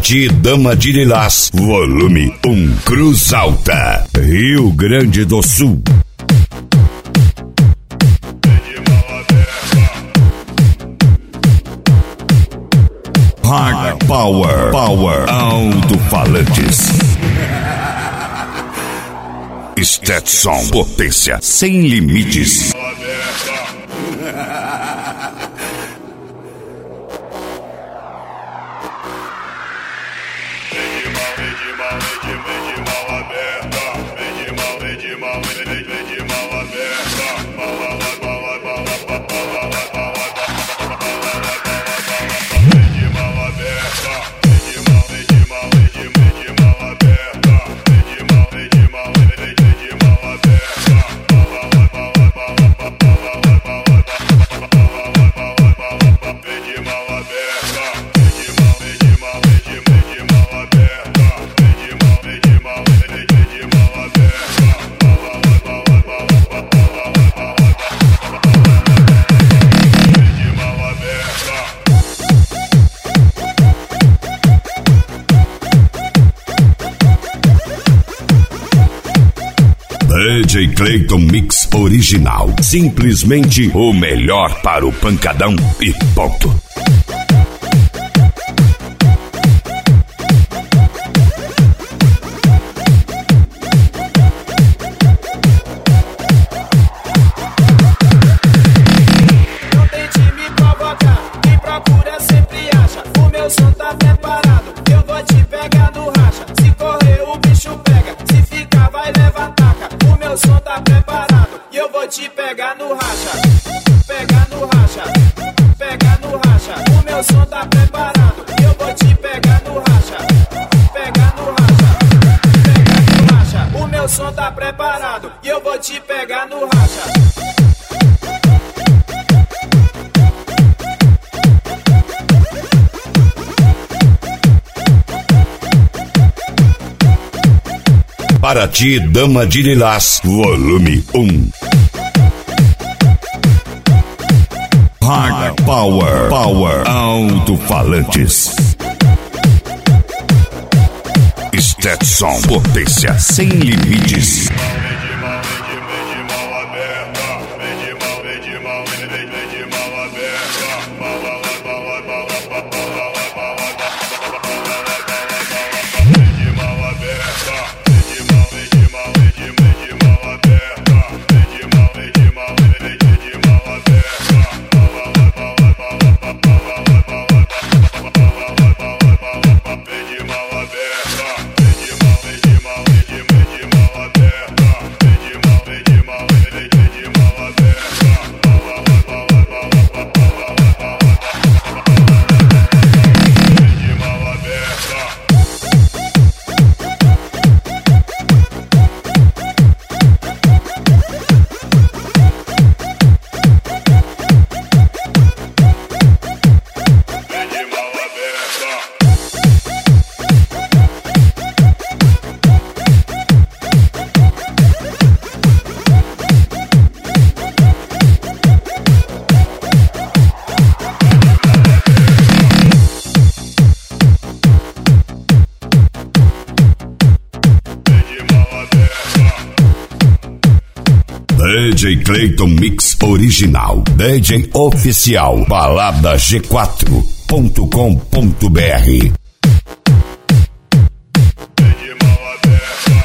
Paraty, Dama de Lilás, volume 1, Cruz Alta, Rio Grande do Sul. Hard Power, alto-falantes. Stetson, potência sem limites. DJ Clayton Mix original. Simplesmente o melhor para o pancadão e ponto. Não tente me provocar, quem procura sempre acha. O meu som tá preparado, eu vou te pegar no racha. Se correr o bicho pega, se ficar vai levar taca. O meu som tá preparado e eu vou te pegar no racha. Pegar no racha, pegar no racha. O meu som tá preparado e eu vou te pegar no racha. Pegar no racha, pegar no racha. O meu som tá preparado e eu vou te pegar no racha. Paraty, Dama de Lilás, volume 1. Hard Power, alto-falantes. Stetson, potência sem limites. DJ Clayton Mix original. DJ oficial. Balada G4.com.br.